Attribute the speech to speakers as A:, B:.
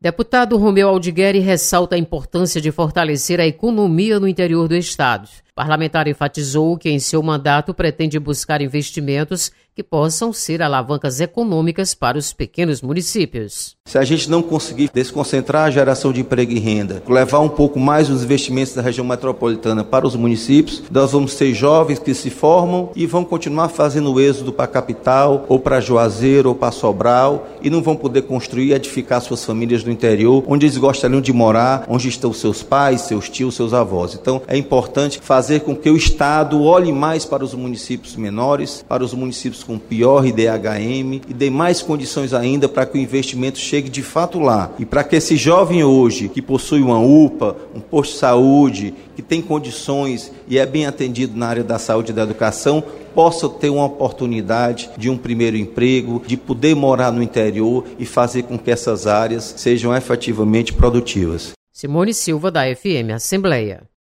A: Deputado Romeu Aldigueri ressalta a importância de fortalecer a economia no interior do estado. O parlamentar enfatizou que em seu mandato pretende buscar investimentos que possam ser alavancas econômicas para os pequenos municípios.
B: Se a gente não conseguir desconcentrar a geração de emprego e renda, levar um pouco mais os investimentos da região metropolitana para os municípios, nós vamos ter jovens que se formam e vão continuar fazendo o êxodo para a capital, ou para Juazeiro, ou para Sobral, e não vão poder construir e edificar suas famílias no interior, onde eles gostariam de morar, onde estão seus pais, seus tios, seus avós. Então, é importante fazer com que o Estado olhe mais para os municípios menores, para os municípios com pior IDHM e dê mais condições ainda para que o investimento chegue de fato lá. E para que esse jovem hoje, que possui uma UPA, um posto de saúde, que tem condições e é bem atendido na área da saúde e da educação, possa ter uma oportunidade de um primeiro emprego, de poder morar no interior e fazer com que essas áreas sejam efetivamente produtivas.
A: Simone Silva, da FM Assembleia.